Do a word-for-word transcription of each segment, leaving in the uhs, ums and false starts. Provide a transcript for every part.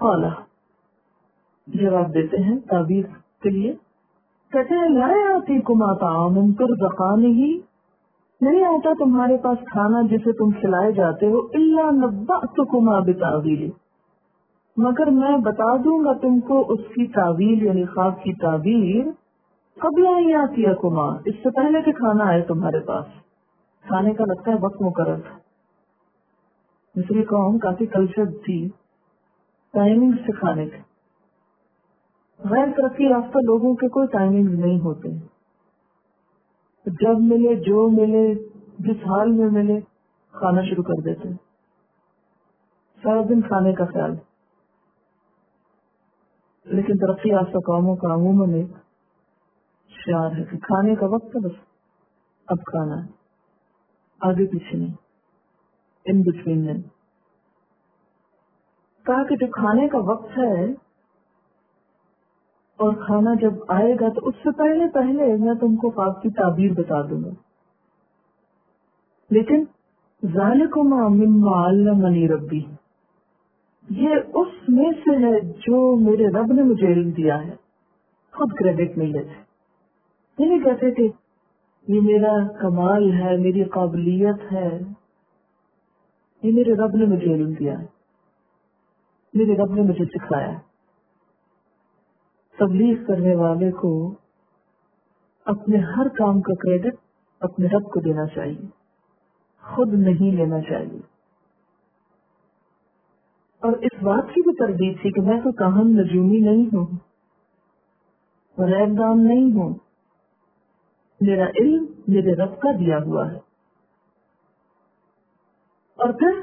قال جواب دیتے ہیں تعبیر کے لیے، کہتے ہیں لا یاتیکما طعام ترزقانہ، نہیں آتا تمہارے پاس کھانا جسے تم کھلائے جاتے ہو، الا نبأتکما بتاویلہ، مگر میں بتا دوں گا تم کو اس کی تعویل یعنی خواب کی تعبیر قبل ان یاتیکما، اس سے پہلے کہ کھانا آئے تمہارے پاس۔ کھانے کا لگتا ہے وقت مقرر تھا، مصری قوم کافی کلچر تھی ٹائمنگ سے کھانے کے، غیر ترقی یافتہ لوگوں کے کوئی ٹائمنگ نہیں ہوتے، جب ملے جو ملے جس حال میں ملے کھانا شروع کر دیتے، سارا دن کھانے کا خیال۔ لیکن ترقی یافتہ قوموں کا عموماً ایک شعار ہے کہ کھانے کا وقت ہے، بس اب کھانا ہے، آگے پیچھے نہیں، ان بٹوین نہیں۔ کہا کہ جو کھانے کا وقت ہے اور کھانا جب آئے گا تو اس سے پہلے پہلے میں تم کو خواب کی تعبیر بتا دوں گا، لیکن ذالکما مما علمنی ربی، یہ اس میں سے ہے جو میرے رب نے مجھے علم دیا ہے۔ خود کریڈٹ نہیں لیتے، یہ نہیں کہتے کہ یہ میرا کمال ہے، میری قابلیت ہے، یہ میرے رب نے مجھے علم دیا ہے، میرے رب نے مجھے سکھایا ہے۔ تبلیغ کرنے والے کو اپنے ہر کام کا کریڈٹ اپنے رب کو دینا چاہیے، خود نہیں لینا چاہیے۔ اور اس بات کی بھی تردید تھی کہ میں تو کاہن نجومی نہیں ہوں، غیب دان نہیں ہوں، میرا علم میرے رب کا دیا ہوا ہے۔ اور پھر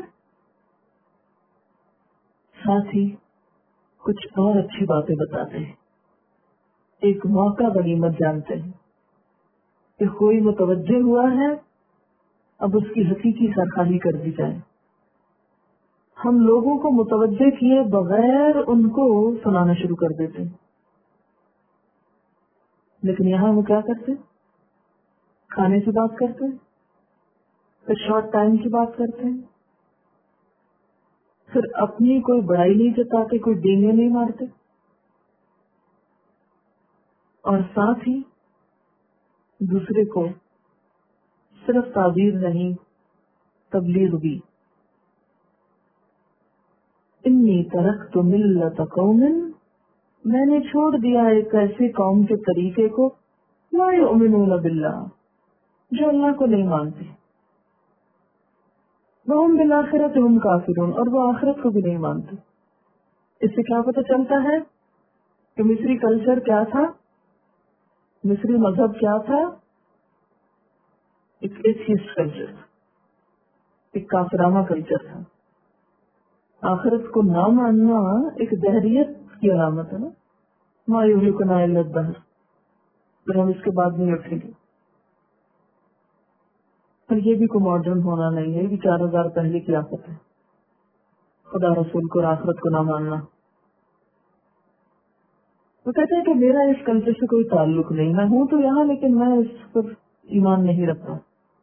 ساتھ ہی کچھ اور اچھی باتیں بتاتے ہیں، ایک موقع غنیمت جانتے ہیں کہ کوئی متوجہ ہوا ہے، اب اس کی حقیقی سرخواہی کر دی جائے۔ ہم لوگوں کو متوجہ کیے بغیر ان کو سنانا شروع کر دیتے ہیں، لیکن یہاں وہ کیا کرتے، کھانے کی بات کرتے ہیں، پھر شارٹ ٹائم کی بات کرتے ہیں، پھر اپنی کوئی بڑائی نہیں جتاتے، کوئی ڈینگے نہیں مارتے، اور ساتھ ہی دوسرے کو صرف تعبیر نہیں تبلیغ بھی۔ انی ترکت ملت قوم، میں نے چھوڑ دیا ایک ایسے قوم کے طریقے کو، لا یؤمنون باللہ، جو اللہ کو نہیں مانتے، وہم بالآخرۃ ہم کافرون، اور وہ آخرت کو بھی نہیں مانتے۔ اس سے کیا پتہ چلتا ہے کہ مصری کلچر کیا تھا، مصری مذہب کیا تھا، ایک ایتھیسٹ کلچر، ایک کافرانہ کلچر تھا۔ آخرت کو نہ ماننا ایک دہریت کی علامت ہے نا، ما یہلکنا الا الدہر، پھر ہم اس کے بعد نہیں اٹھیں گے۔ اور یہ بھی کوئی ماڈرن ہونا نہیں ہے، یہ بھی چار ہزار پہلے کی آفت ہے، خدا رسول کو اور آخرت کو نہ ماننا۔ وہ کہتے ہیں کہ میرا اس کلچر سے کوئی تعلق نہیں، میں ہوں تو یہاں لیکن میں اس پر ایمان نہیں رکھتا۔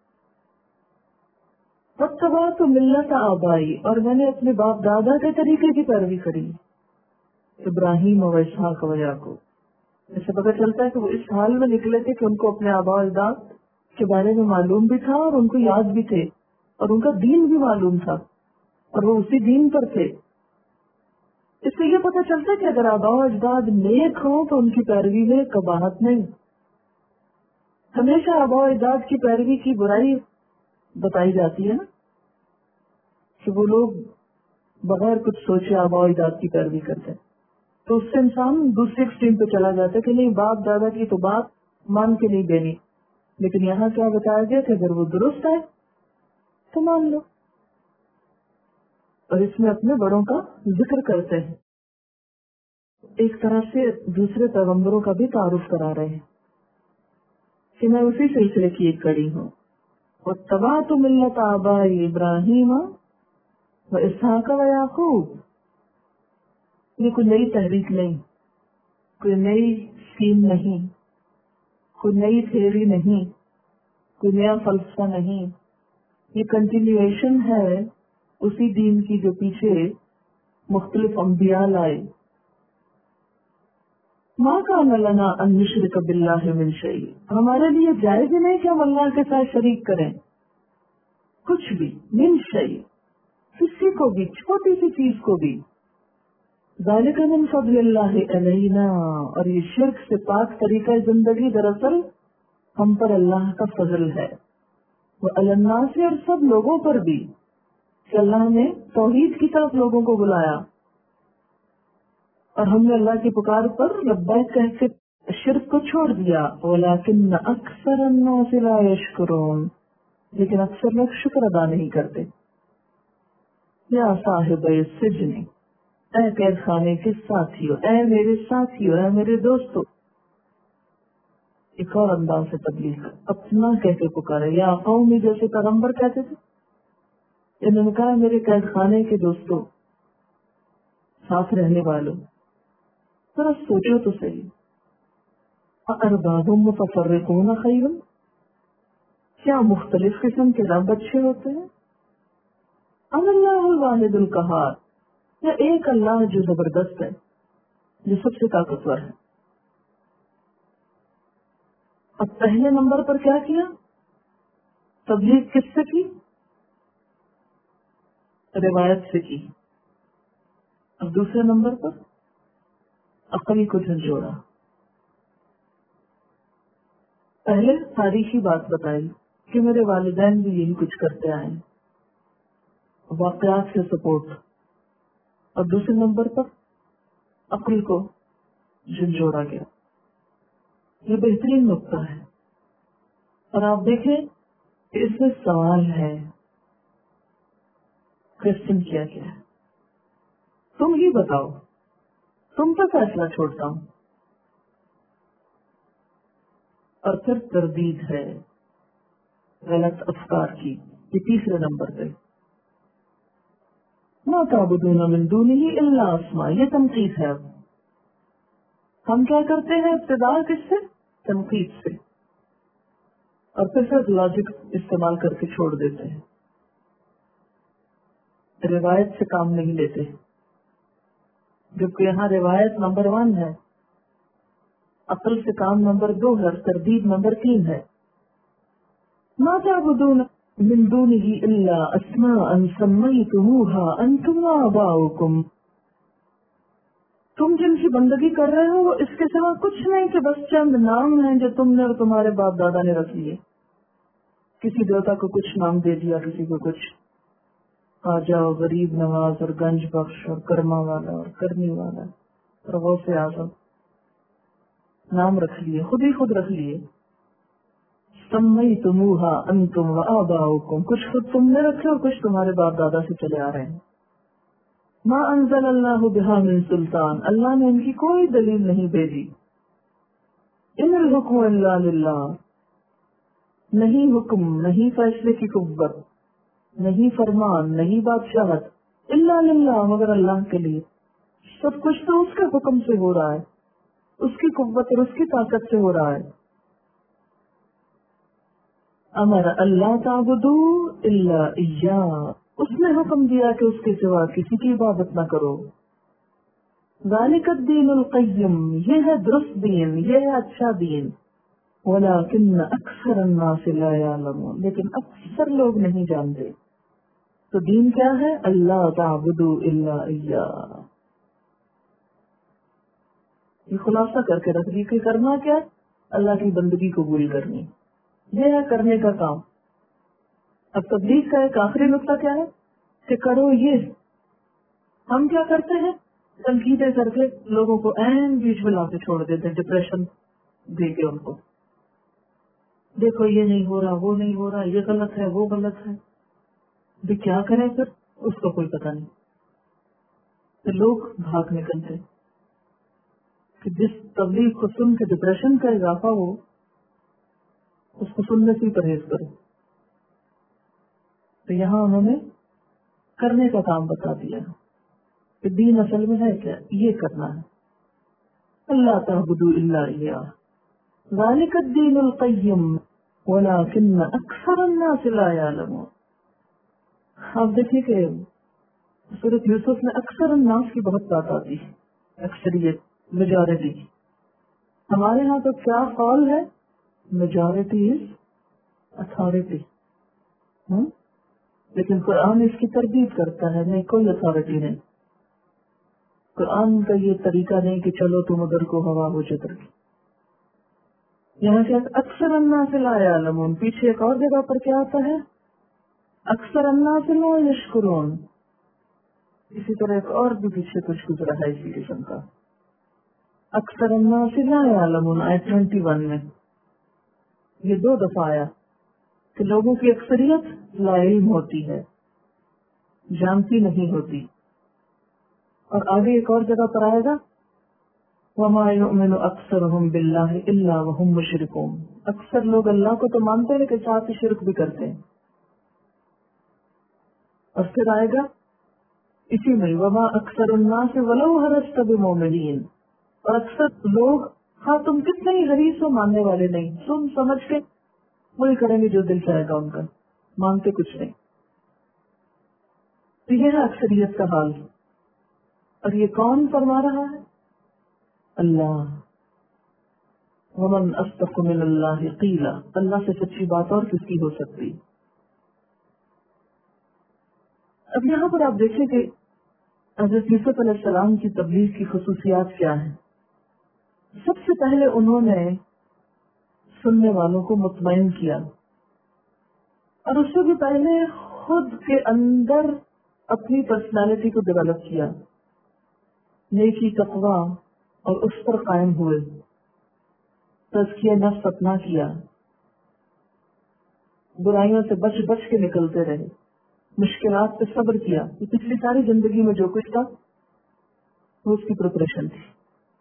واتبعت ملت آبائی، اور میں نے اپنے باپ دادا کے طریقے کی پیروی کری، ابراہیم و اسحاق و یعقوب۔ اس سے پتہ چلتا ہے کہ وہ اس حال میں نکلے تھے کہ ان کو اپنے آباء و اجداد کے بارے میں معلوم بھی تھا اور ان کو یاد بھی تھے، اور ان کا دین بھی معلوم تھا، اور وہ اسی دین پر تھے۔ اس سے یہ پتہ چلتا ہے کہ اگر آباء و اجداد نیک ہوں تو ان کی پیروی میں قباحت نہیں۔ ہمیشہ آباء و اجداد کی پیروی کی برائی بتائی جاتی ہے نا، کہ وہ لوگ بغیر کچھ سوچے آباء و اجداد کی پیروی کرتے ہیں، تو اس سے انسان دوسرے ایکسٹریم پہ چلا جاتا ہے کہ نہیں، باپ دادا کی تو بات مان کے نہیں دینی۔ لیکن یہاں کیا بتایا گیا کہ اگر وہ درست ہے تو مان لو، اور اس میں اپنے بڑوں کا ذکر کرتے ہیں، ایک طرح سے دوسرے پیغمبروں کا بھی تعارف کرا رہے ہیں کہ میں اسی سلسلے کی ایک کڑی ہوں۔ واتبعت ملت آبائی ابراہیم و اسحاق و یعقوب، یہ کوئی نئی تحریک نہیں، کوئی نئی اسکیم نہیں، کوئی نئی تھیوری نہیں، کوئی نیا فلسفہ نہیں، یہ کنٹینیویشن ہے اسی دین کی جو پیچھے مختلف انبیاء لائے. ما کان لنا ان نشرک باللہ من شیء، ہمارے لیے جائز ہی نہیں کہ ہم اللہ کے ساتھ شریک کریں کچھ بھی. من شیء، کسی کو بھی، چھوٹی سی چیز کو بھی. ذالک من فضل اللہ علینا، اور یہ شرک سے پاک طریقہ زندگی دراصل ہم پر اللہ کا فضل ہے. وہ الناس، اور سب لوگوں پر بھی، کہ اللہ نے توحید کی طرف لوگوں کو بلایا اور ہم نے اللہ کی پکار پر لبیک کہہ کے شرک کو چھوڑ دیا. ولکن اکثر الناس لا یشکرون، لیکن اکثر لوگ شکر ادا نہیں کرتے. یا صاحب السجن، اے قید خانے کے ساتھیو، اے میرے ساتھیو، اے میرے دوستو. ایک اور انداز سے تبلیغ اپنا کہہ کے پکارے. یا قومی، جیسے پیغمبر کہتے تھے، انہوں نے کہا میرے قید خانے کے دوستو، ساتھ رہنے والوں، ذرا سوچو تو صحیح. ارباب متفرقون خیر، کیا مختلف قسم کے رب اچھے ہوتے ہیں؟ ام اللہ الواحد القہار، یا ایک اللہ جو زبردست ہے، جو سب سے طاقتور ہے. اب پہلے نمبر پر کیا کیا؟ تبلیغ کس سے کی؟ روایت سے کی. اب دوسرے نمبر پر عقل کو جھنجھوڑا. پہلے تاریخی بات بتائی کہ میرے والدین بھی یہی کچھ کرتے آئے، واقعات سے سپورٹ. اور دوسرے نمبر پر عقل کو جھنجھوڑا گیا. یہ بہترین نقطہ ہے. اور آپ دیکھیں کہ اس میں سوال ہے، کوشچن کیا گیا ہے. تم ہی بتاؤ، تم پر فیصلہ چھوڑتا ہوں. اور پھر تردید ہے غلط افکار کی. یہ تیسرے نمبر پہ ما تعبدون من دونہ الا اسماء، یہ تنقید ہے. اب ہم کیا کرتے ہیں؟ ابتدا کس سے؟ تنقید سے. اور پھر پھر لاجک استعمال کر کے چھوڑ دیتے ہیں. روایت سے کام نہیں لیتے، جبکہ یہاں روایت نمبر ون ہے، عقل سے کام نمبر دو ہے، تردید نمبر تین ہے. ما تعبدون من دونہ الا اسماء سمیتموها انتم وآباؤکم، تم جن کی بندگی کر رہے ہو وہ اس کے سوا کچھ نہیں کہ بس چند نام ہیں جو تم نے اور تمہارے باپ دادا نے رکھ لیے. کسی دیوتا کو کچھ نام دے دیا، کسی کو کچھ خواجہ اور غریب نواز اور گنج بخش اور کرما والا اور کرنی والا اور غوث اعظم، نام رکھ لیے، خود ہی خود رکھ لیے. سمیتموها انتم وآباؤکم، کچھ خود تم نے رکھے اور کچھ تمہارے باپ دادا سے چلے آ رہے ہیں. ما انزل اللہ بہا من سلطان، اللہ نے ان کی کوئی دلیل نہیں بھیجی. ان الحکم الا للہ، نہیں حکم، نہیں فیصلے کی قوت، نہیں فرمان، نہیں بادشاہت، الا للہ، مگر اللہ کے لیے. سب کچھ تو اس کے حکم سے ہو رہا ہے، اس کی قوت اور اس کی طاقت سے ہو رہا ہے. امر اللہ تعبدو الا ایاہ، اس نے حکم دیا کہ اس کے سوا کسی کی عبادت نہ کرو. ذالک الدین القیم، یہ ہے درست دین، یہ ہے اچھا دین. ولکن اکثر الناس لا یعلمون، لیکن اکثر لوگ نہیں جانتے. تو دین کیا ہے؟ اللہ تعبدو الا ایاہ. یہ خلاصہ کر کے رکھ دی کہ کرنا کیا؟ اللہ کی بندگی قبول کرنی، یہ ہے کرنے کا کام. اب تبلیغ کا ایک آخری نقطہ کیا ہے کہ کرو یہ. ہم کیا کرتے ہیں؟ تنقیدیں کر کے لوگوں کو این بیچ میں لا کے چھوڑ دیتے ہیں، ڈپریشن دے کے ان کو. دیکھو یہ نہیں ہو رہا، وہ نہیں ہو رہا، یہ غلط ہے، وہ غلط ہے. بھی کیا کریں پھر؟ اس کو کوئی پتہ نہیں. پھر لوگ بھاگ نکلتے کہ جس تبلیغ کو سن کے ڈپریشن کا اضافہ ہو، اس کو سننے سے پرہیز کرو. تو یہاں انہوں نے کرنے کا کام بتا دیا کہ دین اصل میں ہے کیا؟ یہ کرنا ہے. اللہ تعبدوا الا اياه ذلك الدين القيم ولكن اکثر الناس لا يعلمون. آپ دیکھیے کہ سورۃ یوسف میں اکثر الناس کی بہت بات آتی ہے، اکثریت، میجورٹی. ہمارے ہاں تو کیا قول ہے؟ Majority is authority. لیکن قرآن اس کی تردید کرتا ہے، نہیں کوئی اتھارٹی نہیں. قرآن کا یہ طریقہ نہیں کہ چلو تم ادھر کو ہوا ہو جدھر کی. یہاں سے اکثر الناس لا یعلمون، پیچھے ایک اور جگہ پر کیا آتا ہے؟ اکثر الناس لا یشکرون. اسی طرح ایک اور بھی پیچھے کچھ گزرا ہے اسی قسم کا. اکثر الناس لا یعلمون آیت ٹوینٹی ون میں یہ دو دفعہ آیا کہ لوگوں کی اکثریت لا علم ہوتی ہے، جانتی نہیں ہوتی. اور آگے ایک اور جگہ پر آئے گا وَمَا يُؤْمِنُ أَكْثَرُهُمْ بِاللَّهِ إِلَّا وَهُمْ مُشْرِكُونَ. اکثر لوگ اللہ کو تو مانتے ہیں کہ ساتھ ہی شرک بھی کرتے ہیں. اور پھر آئے گا اسی میں وَمَا أَكْثَرُ النَّاسِ وَلَوْ حَرَصْتَ بِمُؤْمِنِينَ. اور اکثر لوگ ہاں تم کتنے ہی حریص ہو ماننے والے نہیں، سن سمجھ کے وہی کریں گے جو دل چاہے گا ان کا، مانتے کچھ نہیں. تو یہ ہے اکثریت کا حال. اور یہ کون فرما رہا ہے؟ اللہ. ومن اصدق من اللہ قیلا. اللہ سے سچی بات اور کس کی ہو سکتی؟ اب یہاں پر آپ دیکھیں کہ حضرت یوسف علیہ السلام کی تبلیغ کی خصوصیات کیا ہیں. سب سے پہلے انہوں نے سننے والوں کو مطمئن کیا، اور اس سے بھی پہلے خود کے اندر اپنی پرسنالٹی کو ڈیولپ کیا، نیکی تقوی اور اس پر قائم ہوئے، تزکیہ نفس اپنا کیا، برائیوں سے بچ بچ کے نکلتے رہے، مشکلات پہ صبر کیا. یہ پچھلی ساری زندگی میں جو کچھ تھا وہ اس کی پریپریشن تھی.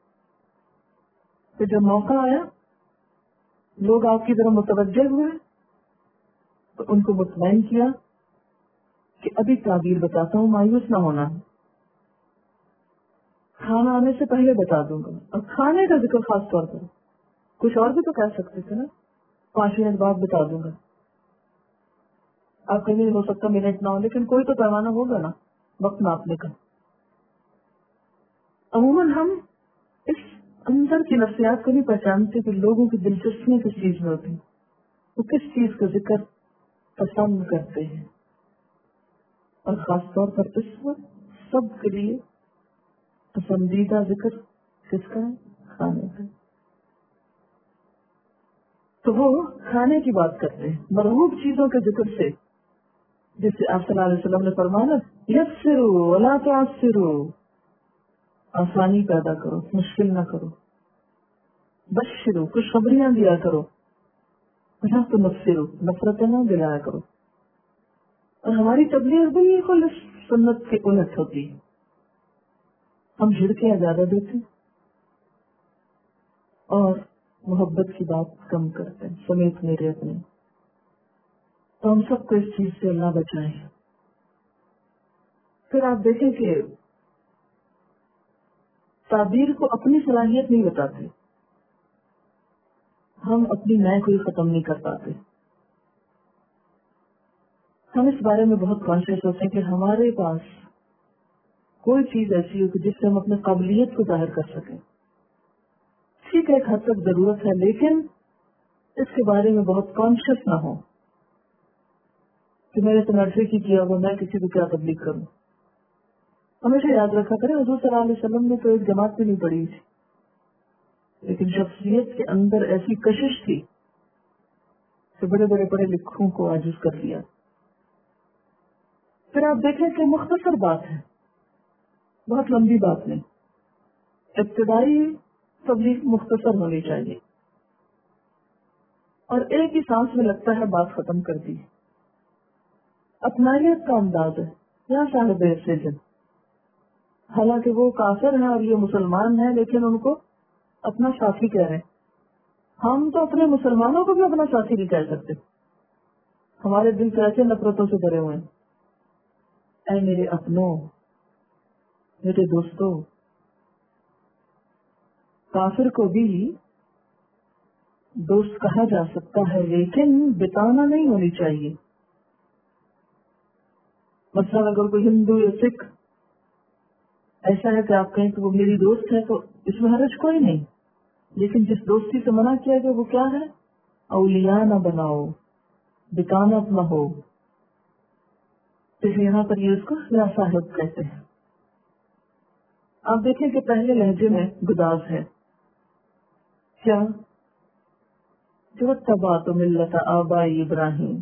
تو جب موقع آیا لوگ آپ کی طرف متوجہ ہوئے تو ان کو مطمئن کیا کہ ابھی تعبیر بتاتا ہوں، مایوس نہ ہونا، کھانا آنے سے پہلے بتا دوں گا. اور کھانے کا ذکر خاص طور پر، کچھ اور بھی تو کہہ سکتے تھے نا، پانچ منٹ بعد بتا دوں گا. آپ کہیں ہو سکتا منٹ نہ ہو، لیکن کوئی تو پیمانہ ہوگا نا وقت ناپنے کا. عموماً ہم اس اندر کی نفسیات کو نہیں پہچانتے کہ لوگوں کی دلچسپیاں کس چیز میں ہوتی ہیں، وہ کس چیز کا ذکر پسند کرتے ہیں. اور خاص طور پر اس وقت سب کے لیے پسندیدہ ذکر کس کا ہے؟ کھانے کا. تو وہ کھانے کی بات کرتے ہیں، مرغوب چیزوں کے ذکر سے، جس سے آپ صلی اللہ علیہ وسلم نے فرمایا یسروا ولا تعسروا، آسانی پیدا کرو، مشکل نہ کرو. بشروا، خوشخبریاں دیا کرو. ولا تنفروا، نفرتیں نہ دلایا کرو. اور ہماری تبلیغ بالکل اس سنت کے الٹ ہوتی ہے. ہم جھڑکیں زیادہ دیتے اور محبت کی بات کم کرتے ہیں، سمیت میرے اپنے. تو ہم سب کو اس چیز سے اللہ بچائے. پھر آپ دیکھیں کہ تعبیر کو اپنی صلاحیت نہیں بتاتے، ہم اپنی نئے کوئی ختم نہیں کر پاتے. ہم اس بارے میں بہت کانشیس ہوتے ہیں کہ ہمارے پاس کوئی چیز ایسی ہو کہ جس سے ہم اپنے قابلیت کو ظاہر کر سکیں. ٹھیک ہے ایک حد تک ضرورت ہے، لیکن اس کے بارے میں بہت کانشیس نہ ہو کہ میں نے تو نرسری کی کیا ہوا، میں کسی کو کیا تبلیغ کروں. ہمیشہ یاد رکھا کریں حضور صلی اللہ علیہ وسلم نے تو ایک جماعت بھی نہیں پڑھی تھی، لیکن شخصیت کے اندر ایسی کشش تھی کہ بڑے بڑے پڑھے لکھوں کو عاجز کر دیا. پھر آپ دیکھیں کہ مختصر بات ہے، بہت لمبی بات نہیں. ابتدائی تبلیغ مختصر ہونی چاہیے اور ایک ہی سانس میں لگتا ہے بات ختم کر دی. اپنائیت کا انداز ہے یا صاحب سجن، حالانکہ وہ کافر ہیں اور یہ مسلمان ہیں، لیکن ان کو اپنا ساتھی کہہ رہے ہیں. ہم تو اپنے مسلمانوں کو بھی اپنا ساتھی نہیں کہہ سکتے. ہمارے دل تو ایسے نفرتوں سے بھرے ہوئے ہیں. اے میرے اپنوں، میرے دوستوں، کافر کو بھی دوست کہا جا سکتا ہے، لیکن بتانا نہیں ہونی چاہیے. مثلا اگر کوئی ہندو یا سکھ ایسا ہے کہ آپ کہیں کہ وہ میری دوست ہے تو اس میں حرج کوئی نہیں، لیکن جس دوستی سے منع کیا گیا وہ کیا ہے؟ اولیاء نہ بناؤ، بکانت نہ ہو. تو یہاں پر یہ اس کو یا صاحب کہتے ہیں. آپ دیکھیں کہ پہلے لہجے میں گداز ہے کیا؟ جو تبا تو ملت آبائی ابراہیم.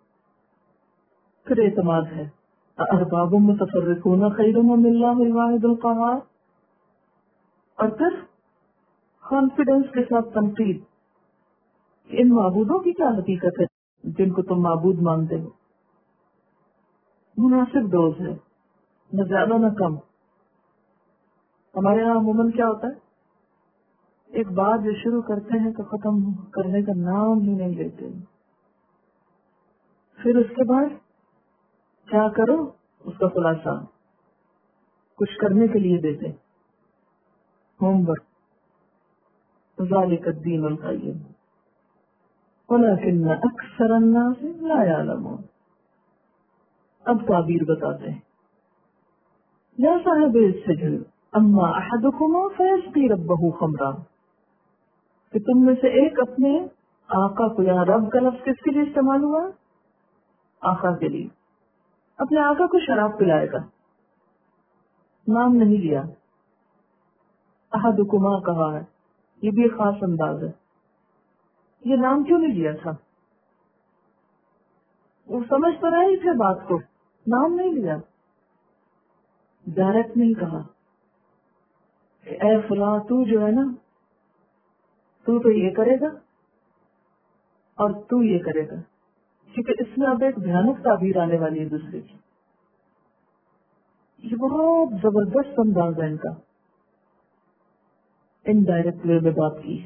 پھر اعتماد ہے ارباب متفرقون خیر من اللہ الواحد القہار. اور پھر کانفیڈنس کے ساتھ تنقید، ان معبودوں کی کیا حقیقت ہے جن کو تم معبود مانتے ہو. مناسب ڈوز ہے، نہ زیادہ نہ کم. ہمارے یہاں عموماً کیا ہوتا ہے، ایک بات جو شروع کرتے ہیں تو ختم کرنے کا نام ہی نہیں لیتے. پھر اس کے بعد کیا کرو اس کا خلاصہ کچھ کرنے کے لیے دیتے، ہوم ورک. ذالک الدین القیم ولکن اکثر الناس لا یعلمون. اب تعبیر بتاتے ہیں. یا صاحب السجن اما احدکما فیسقی ربہ خمرا، کہ تم میں سے ایک اپنے آقا کو، یہاں رب کا لفظ کس کے لیے استعمال ہوا؟ آقا کے لیے. اپنے آقا کو شراب پلائے گا، نام نہیں لیا، احدکما کہا ہے. یہ بھی ایک خاص انداز ہے. یہ نام کیوں نہیں لیا تھا؟ وہ سمجھ تو رہے تھے بات کو، نام نہیں لیا. ڈائریکٹ نہیں کہا کہ اے فلاں تو جو ہے نا تو تو یہ کرے گا اور تو یہ کرے گا، کیونکہ اس میں اب ایک بھیانک تعبیر آنے والی ہے دوسرے کی. یہ بہت زبردست انداز ہے ان کا، انڈائریکٹ وے میں بات کی ہے.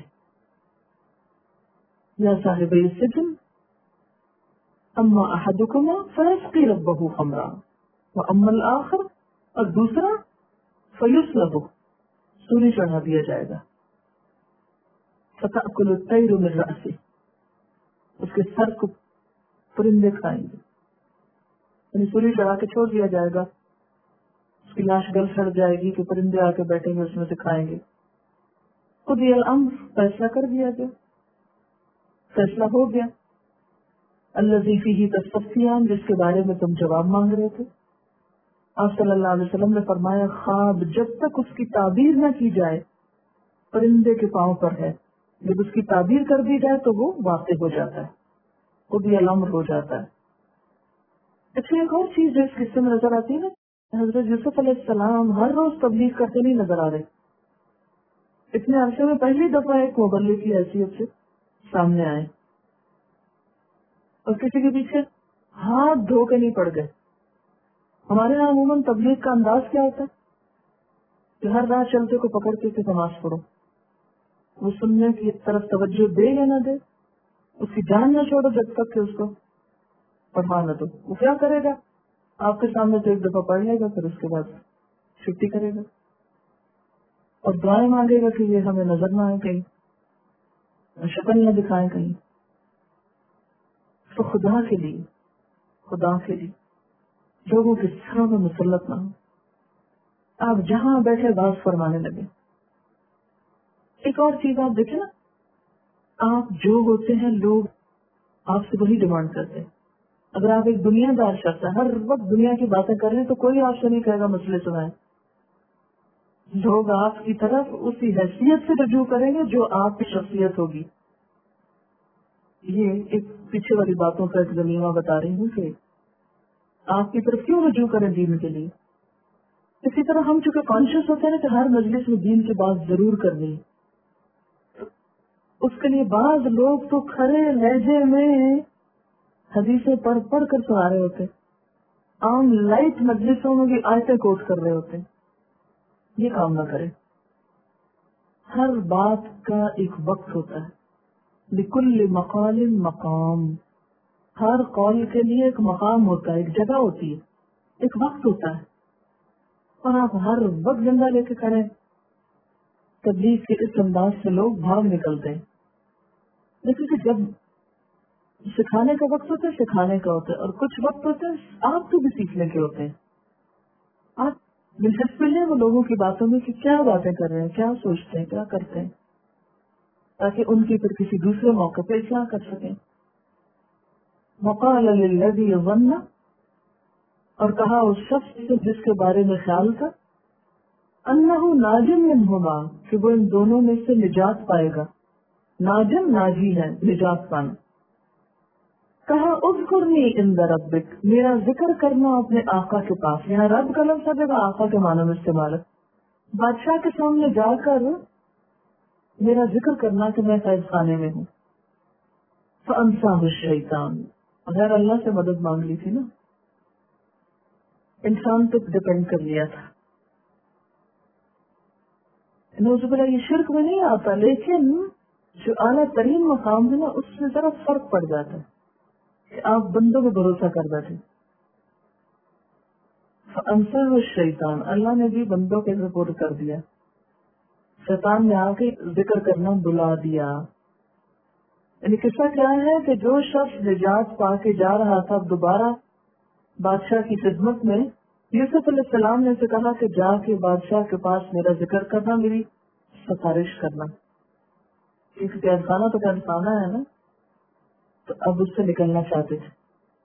یا صاحب السجن اما احدکما فیسقی ربہ خمرا واما الاخر، اور دوسرا فیصلب، سولی چڑھا دیا جائے گا. فتأکل الطیر من رأسہ، اس کے سر کو پرندے کھائیں گے. یعنی سولی چڑھا کے چھوڑ دیا جائے گا، اس کی لاش گل سڑ جائے گی کہ پرندے آ کے بیٹھیں گے اس میں سے کھائیں گے. قضی الامر، فیصلہ کر دیا گیا، فیصلہ ہو گیا. الذی فیہ تستفتیان، جس کے بارے میں تم جواب مانگ رہے تھے. آپ صلی اللہ علیہ وسلم نے فرمایا خواب جب تک اس کی تعبیر نہ کی جائے پرندے کے پاؤں پر ہے، جب اس کی تعبیر کر دی جائے تو وہ واقع ہو جاتا ہے، قضی الامر ہو جاتا ہے. اچھا ایک اور چیز جو اس قصے میں نظر آتی ہے نا، حضرت یوسف علیہ السلام ہر روز تبلیغ کرتے نہیں نظر آ رہے. اتنے عرصے میں پہلی دفعہ ایک مبلغ کی حیثیت سے سامنے آئے اور کسی کے پیچھے ہاتھ دھو کے نہیں پڑ گئے. ہمارے یہاں عموماً تبلیغ کا انداز کیا ہوتا ہے کہ ہر راہ چلتے کو پکڑ کے نماز پڑھو. وہ سننے کی طرف توجہ دے یا نہ دے، اس کی جان نہ چھوڑو جب تک کہ اس کو پڑھا نہ دو. وہ کیا کرے گا؟ آپ کے سامنے تو ایک دفعہ پڑھ لے گا، پھر اس کے بعد چھٹی کرے گا اور دعائیں مانگے گا کہ یہ ہمیں نظر نہ آئے کہیں، شکل نہ دکھائیں کہیں. تو خدا کے لیے خدا کے لیے لوگوں کے سروں میں مسلط نہ ہو. آپ جہاں بیٹھے باز فرمانے لگے. ایک اور چیز آپ دیکھیں نا، آپ جو ہوتے ہیں لوگ آپ سے وہی ڈیمانڈ کرتے ہیں. اگر آپ ایک دنیا دار شخص ہے، ہر وقت دنیا کی باتیں کر رہے ہیں، تو کوئی آپ سے نہیں کہے گا مسئلے سنائیں. لوگ آپ کی طرف اسی حیثیت سے رجوع کریں گے جو آپ کی شخصیت ہوگی. یہ ایک پیچھے والی باتوں کا ایک ضمیمہ بتا رہی ہوں کہ آپ کی طرف کیوں رجوع کریں دین کے لیے. اسی طرح ہم چونکہ کانشیس ہوتے ہیں کہ ہر مجلس میں دین کی بات ضرور کرنی، اس کے لیے بعض لوگ تو کھڑے لہجے میں حدیثیں پڑھ پڑھ کر سنا رہے ہوتے، عام لائٹ مجلسوں میں بھی آیتیں کوٹ کر رہے ہوتے. یہ کام نہ کرے. ہر بات کا ایک وقت ہوتا ہے. لکل مقال مقام، ہر قول کے لیے ایک مقام ہوتا ہے، ایک جگہ ہوتی ہے، ایک وقت ہوتا ہے. اور آپ ہر وقت جھنڈا لے کے کھڑے ہیں. تبلیغ کے اس انداز سے لوگ بھاگ نکلتے ہیں. لیکن کہ جب سکھانے کا وقت ہوتا ہے سکھانے کا ہوتا ہے، اور کچھ وقت ہوتا ہے آپ کو بھی سیکھنے کے ہوتے ہیں. آپ دلچسپی لیں وہ لوگوں کی باتوں میں کہ کیا باتیں کر رہے ہیں، کیا سوچتے ہیں، کیا کرتے ہیں، تاکہ ان کی پھر کسی دوسرے موقع پہ اصلاح کر سکیں. وقال للذی ظن، اور کہا اس شخص سے جس کے بارے میں خیال تھا، انہ ناجم منہما، کہ وہ ان دونوں میں سے نجات پائے گا. ناجم ناجی ہے، نجات پانا. کہا اذکرنی عند ربک، میرا ذکر کرنا اپنے آقا کے پاس. یہاں رب کا لفظ ہے جگہ آقا کے معنی میں استعمال ہے. بادشاہ کے سامنے جا کر میرا ذکر کرنا کہ میں قید خانے میں ہوں. فانساہ الشیطان، اگر اللہ سے مدد مانگ لی تھی نا، انسان پہ ڈپینڈ کر لیا تھا. نوز باللہ یہ شرک میں نہیں آتا، لیکن جو اعلیٰ ترین مقام ہے نا اس سے ذرا فرق پڑ جاتا ہے کہ آپ بندوں پہ بھروسہ کر بیٹھے. فانساہ الشیطان، اللہ نے بھی بندوں کے سپورٹ کر دیا. شیطان نے آ کے ذکر کرنا بلا دیا. یعنی قصہ کیا ہے کہ جو شخص نجات پا کے جا رہا تھا اب دوبارہ بادشاہ کی خدمت میں، یوسف علیہ السلام نے اسے کہا کہ جا کے بادشاہ کے پاس میرا ذکر کرنا، میری سفارش کرنا. کیونکہ قید خانہ تو قید خانہ ہے نا، تو اب اس سے نکلنا چاہتے تھے.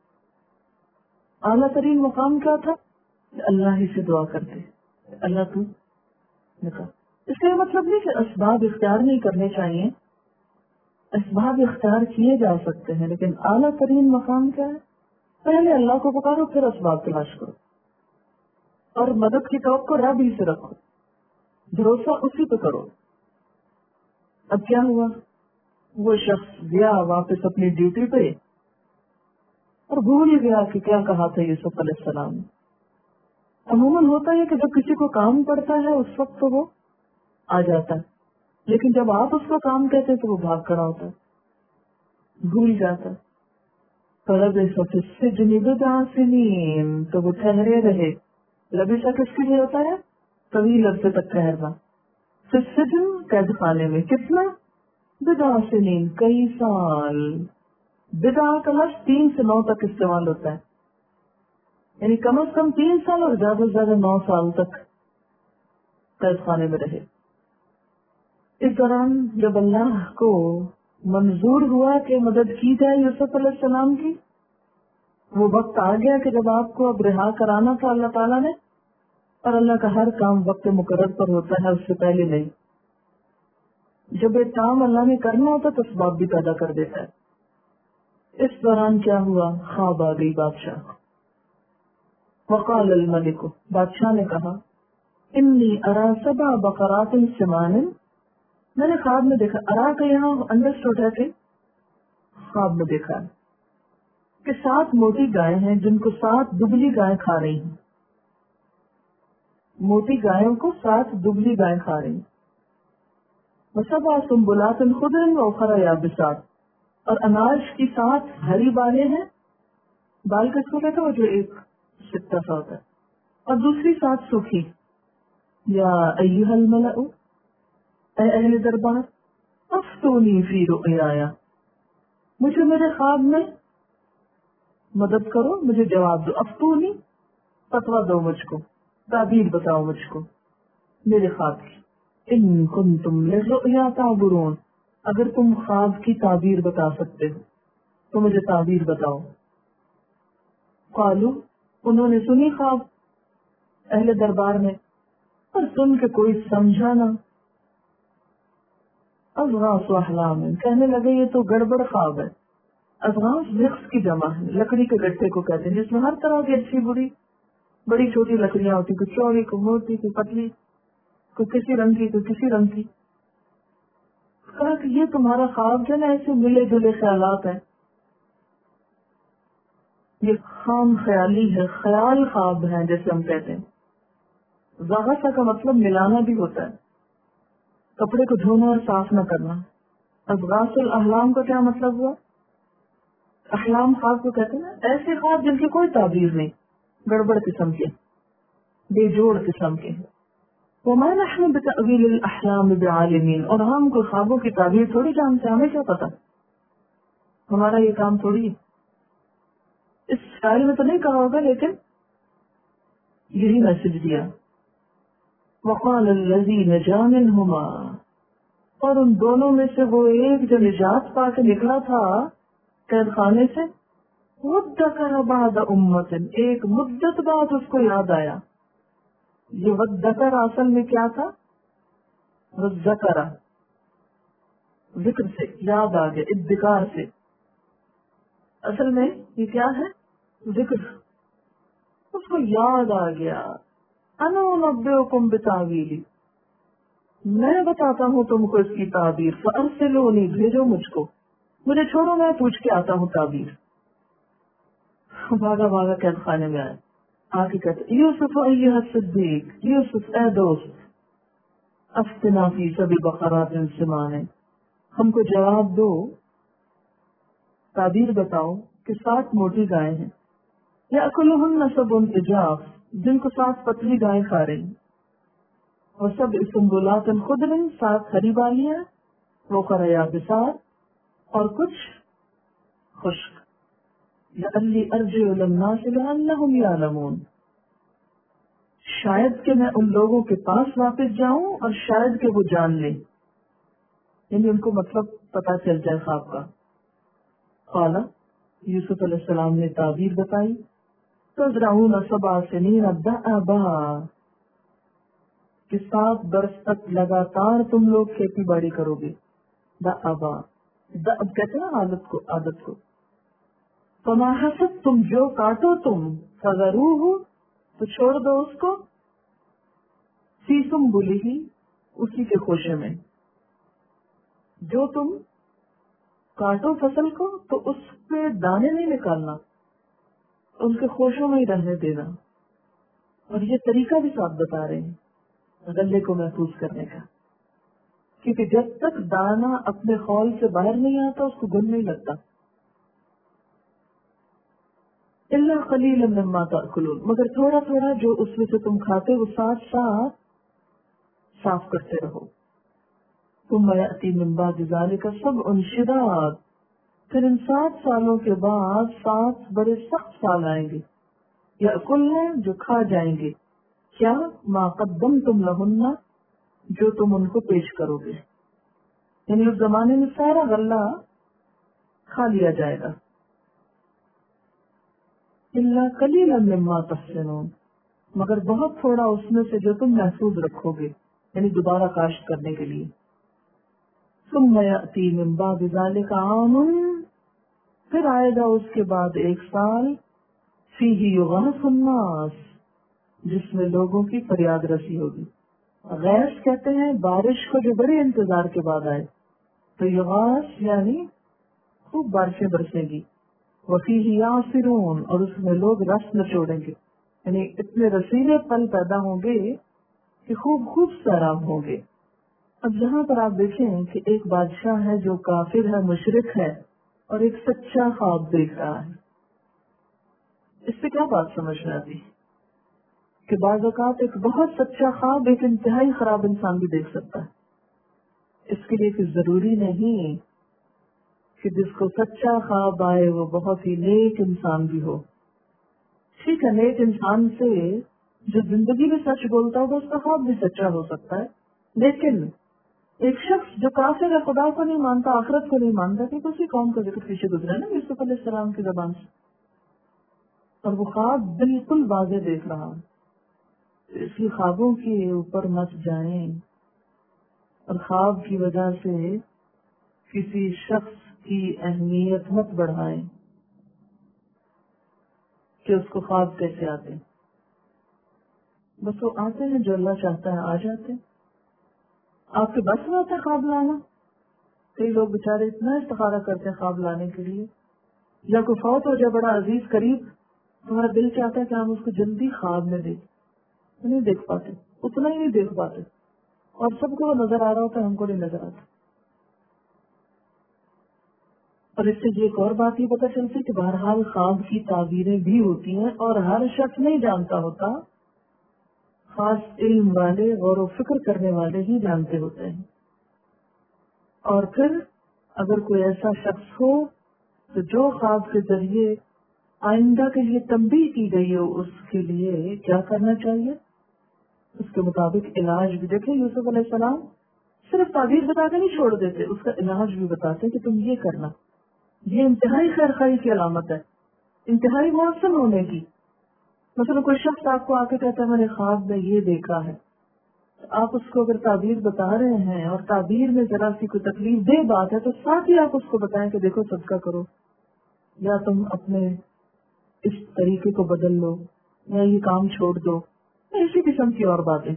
اعلیٰ ترین مقام کیا تھا؟ اللہ ہی سے دعا کرتے، اللہ تو نکل. اس کا یہ مطلب نہیں کہ اسباب اختیار نہیں کرنے چاہیے، اسباب اختیار کیے جا سکتے ہیں، لیکن اعلیٰ ترین مقام کیا ہے؟ پہلے اللہ کو پکارو، پھر اسباب تلاش کرو، اور مدد کی توقع رب ہی سے رکھو، بھروسہ اسی پہ کرو. اب کیا ہوا؟ وہ شخص گیا واپس اپنی ڈیوٹی پہ اور بھول ہی گیا کہ کیا کہا تھا یوسف علیہ السلام. عموماً ہوتا ہے کہ جب کسی کو کام پڑتا ہے اس وقت تو وہ آ جاتا ہے، لیکن جب آپ اس کو کام کہتے تو وہ بھاگ کھڑا ہوتا ہے، بھول جاتا ہے. تو وہ ٹھہرے رہے. لبیسا کس کے لیے ہوتا ہے؟ طویل عرصے تک ٹھہرنا. سجن قید خانے میں کتنا؟ بضع سنین، کئی سال. بضع کا لفظ تین سے نو تک استعمال ہوتا ہے، یعنی کم از کم تین سال اور زیادہ سے زیادہ نو سال تک قید خانے میں رہے. اس دوران جب اللہ کو منظور ہوا کہ مدد کی جائے یوسف علیہ السلام کی، وہ وقت آ گیا کہ جب آپ کو اب رہا کرانا تھا اللہ تعالیٰ نے. اور اللہ کا ہر کام وقت مقرر پر ہوتا ہے، اس سے پہلے نہیں. جب ایک کام اللہ نے کرنا ہوتا تو اسباب بھی پیدا کر دیتا ہے. اس دوران کیا ہوا؟ خواب آ گئی بادشاہ. وقال الملک، بادشاہ نے کہا، انی ارا سبع بقرات سمان، میں نے خواب میں دیکھا. ارا کا یہاں انڈرسٹوڈ ہے کہ خواب میں دیکھا ہے کہ سات موٹی گائے ہیں جن کو سات دبلی گائے کھا رہی ہیں. موٹی گایوں کو سات دبلی گائے کھا رہی ہیں. وسبع سنبلات خضر واخر یابسات، اور اناج کی سات ہری بالیں ہیں. بال کس کو کہتے ہیں؟ وہ جو ایک سکتا سا ہوتا ہے، اور دوسری سات سوکھی. یا ایھا الملأ، اے اہل دربار، افتونی فی رؤیایا، مجھے میرے خواب میں مدد کرو، مجھے جواب دو. افتونی، فتویٰ دو مجھ کو، تعبیر بتاؤ مجھ کو میرے خواب کی. ان کنتم للرؤیا تعبرون، اگر تم خواب کی تعبیر بتا سکتے ہو تو مجھے تعبیر بتاؤ. قالو، انہوں نے سنی خواب اہل دربار میں، اور سن کے کوئی سمجھا نہ. اضغاث احلام، کہنے لگے یہ تو گڑبڑ خواب ہے. اضغاث رقص کی جمع ہے، لکڑی کے گٹھے کو کہتے ہیں جس میں ہر طرح کی اچھی بری بڑی چھوٹی لکڑیاں ہوتی، کوئی چوڑی، کوئی موٹی، کوئی پتلی، کوئی کسی رنگ کی، کوئی کسی رنگ کی. کہا کہ یہ تمہارا خواب جو نا ایسے ملے جلے خیالات ہیں، یہ خام خیالی ہے، خیال خواب ہیں جیسے ہم کہتے ہیں. زغث کا مطلب ملانا بھی ہوتا ہے، کپڑے کو دھونا اور صاف نہ کرنا. اضغاث الاحلام کا کیا مطلب ہوا؟ احلام خواب کو کہتے ہیں نا ایسے خواب جن کی کوئی تعبیر نہیں، گڑبڑ قسم کے، بے جوڑ قسم کے. وما نحن بتأویل الاحلام بعالمین، اور ہم کو خوابوں کی تعبیر تھوڑی جانتے، ہمیں کیا پتا. ہمارا یہ کام تھوڑی ہے. اس شاعر میں تو نہیں کہا ہوگا لیکن یہی میسج دیا. وقال الذی نجا منہما، اور ان دونوں میں سے وہ ایک جو نجات پا کے نکلا تھا قید خانے سے، وذکر بعد امت، ایک مدت بعد اس کو یاد آیا. یہ وذکر اصل میں کیا تھا؟ وذکر ذکر سے یاد آ گیا، ادکار سے. اصل میں یہ کیا ہے؟ ذکر. اس کو یاد آ گیا. انا انبئکم بتاویلی، میں بتاتا ہوں تم کو اس کی تعبیر. فارسلونی، بھیجو مجھ کو، مجھے چھوڑو میں پوچھ کے آتا ہوں تعبیر. بھاگا بھاگا قید خانے میں آئے. آ کے کہتے یوسف ایھا الصدیق، یوسف اے دوست، افتنا فی سبع بقرات سمان، ہم کو جواب دو، تعبیر بتاؤ کہ سات موٹی گائے ہیں، یأکلہن سبع عجاف، جن کو سات پتلی گائے کھا رہی ہیں، اور سب سنبلات خضر، سات ہری بالیاں، وأخر یابسات، اور کچھ خشک. لعلی ارجع الی الناس لعلہم یعلمون، شاید کہ میں ان لوگوں کے پاس واپس جاؤں اور شاید کہ وہ جان لیں، یعنی ان کو مطلب پتا چل جائے خواب کا. قال، یوسف علیہ السلام نے تعبیر بتائی. تزرعون سبع سنین دأبا، کہ سات برس تک لگاتار تم لوگ کھیتی باڑی کرو گے. دأبا، دأب کہتے ہیں عادت کو، عادت کو. فما حصدتم، جو کاٹو تم، فذروہ، تو چھوڑ دو اس کو، فی سنبلہ، اسی کے خوشے میں. جو تم کاٹو فصل کو تو اس پہ دانے نہیں نکالنا، ان کے خوشوں میں ہی رہنے دینا. اور یہ طریقہ بھی ساتھ بتا رہے ہیں غلے کو محفوظ کرنے کا، کیونکہ جب تک دانا اپنے خول سے باہر نہیں آتا اس کو گل نہیں لگتا. الا قلیلا مما تأکلون، مگر تھوڑا تھوڑا جو اس میں سے تم کھاتے وہ ساتھ ساتھ صاف کرتے رہو. ثم یأتی من بعد ذلک سبع شداد، پھر ان سات سالوں کے بعد سات بڑے سخت سال آئیں گے. یأکلن، جو کھا جائیں گے، کیا؟ ما قدمتم لہن، جو تم ان کو پیش کرو گے. یعنی اس زمانے میں سارا غلہ کھا لیا جائے گا. الا قلیلا مما تحسنون، مگر بہت تھوڑا اس میں سے جو تم محفوظ رکھو گے، یعنی دوبارہ کاشت کرنے کے لیے. ثم یأتی من بعد ذلک عام، پھر آئے گا اس کے بعد ایک سال، فیہ یغاث الناس، جس میں لوگوں کی فریاد رسی ہوگی. غیث کہتے ہیں بارش کو جو بڑے انتظار کے بعد آئے، تو یغاث یعنی خوب بارشیں برسیں گی. وفیہ یعصرون، اور اس میں لوگ رس نچوڑیں گے، یعنی اتنے رسیلے پھل پیدا ہوں گے کہ خوب خوب سیراب ہوں گے. اب یہاں پر آپ دیکھیں کہ ایک بادشاہ ہے جو کافر ہے، مشرک ہے، اور ایک سچا خواب دیکھ رہا ہے. اس سے کیا بات سمجھ میں آتی کہ بعض اوقات ایک بہت سچا خواب ایک انتہائی خراب انسان بھی دیکھ سکتا ہے. اس کے لیے کوئی ضروری نہیں کہ جس کو سچا خواب آئے وہ بہت ہی نیک انسان بھی ہو. ٹھیک ہے، نیک انسان سے جو زندگی میں سچ بولتا ہوگا اس کا خواب بھی سچا ہو سکتا ہے، لیکن ایک شخص جو کافر ہے، خدا کو نہیں مانتا، آخرت کو نہیں مانتا، کہ اسی قوم کا ذکر پیچھے گزرا ہے نا یوسف علیہ السلام کی زبان سے، اور وہ خواب بالکل واضح دیکھ رہا ہے. اس لیے خوابوں کے اوپر مت جائیں اور خواب کی وجہ سے کسی شخص کی اہمیت مت بڑھائیں کہ اس کو خواب کیسے آتے. بس وہ آتے ہیں، جو اللہ چاہتا ہے آ جاتے ہیں. آپ کے بس میں آتا ہے خواب لانا؟ کئی لوگ بےچارے اتنا استخارہ کرتے ہیں خواب لانے کے لیے، یا کوئی فوت ہو جائے بڑا عزیز قریب، تمہارا دل چاہتا ہے کہ ہم اس کو جلدی خواب میں دیکھ، نہیں دیکھ پاتے، اتنا ہی نہیں دیکھ پاتے، اور سب کو وہ نظر آ رہا ہوتا ہے، ہم کو نہیں نظر آتا. اور اس سے ایک اور بات یہ پتہ چلتی ہے کہ بہرحال خواب کی تعبیریں بھی ہوتی ہیں اور ہر شخص نہیں جانتا ہوتا، خاص علم والے، غور و فکر کرنے والے ہی جانتے ہوتے ہیں. اور پھر اگر کوئی ایسا شخص ہو تو جو خواب کے ذریعے آئندہ کے لیے تنبیہ کی گئی ہو اس کے لیے کیا کرنا چاہیے، اس کے مطابق علاج بھی. دیکھیں یوسف علیہ السلام صرف تعبیر بتا کے نہیں چھوڑ دیتے، اس کا علاج بھی بتاتے کہ تم یہ کرنا. یہ انتہائی خیر خواہی کی علامت ہے، انتہائی موثر ہونے کی. مثلا کوئی شخص آپ کو آ کے کہتا ہے میں نے خواب میں یہ دیکھا ہے، آپ اس کو اگر تعبیر بتا رہے ہیں اور تعبیر میں ذرا سی کوئی تکلیف دہ بات ہے تو ساتھ ہی آپ اس کو بتائیں کہ دیکھو صدقہ کرو، یا تم اپنے اس طریقے کو بدل لو، یا یہ کام چھوڑ دو، اسی قسم کی اور باتیں.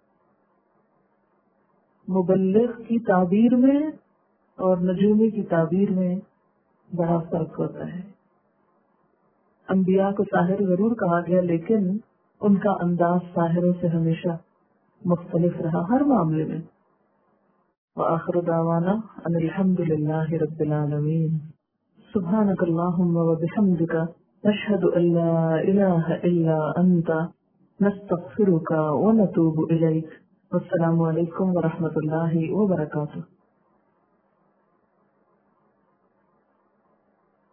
مبلغ کی تعبیر میں اور نجومی کی تعبیر میں بڑا فرق ہوتا ہے. انبیاء کو ساحر ضرور کہا گیا لیکن ان کا انداز ساحروں سے ہمیشہ مختلف رہا ہر معاملے میں. وآخر دعوانا ان الحمد للہ رب العالمین. سبحانک اللہم وبحمدک نشہد ان لا الہ الا انت نستغفرک ونتوب الیک. والسلام علیکم ورحمۃ اللہ وبرکاتہ.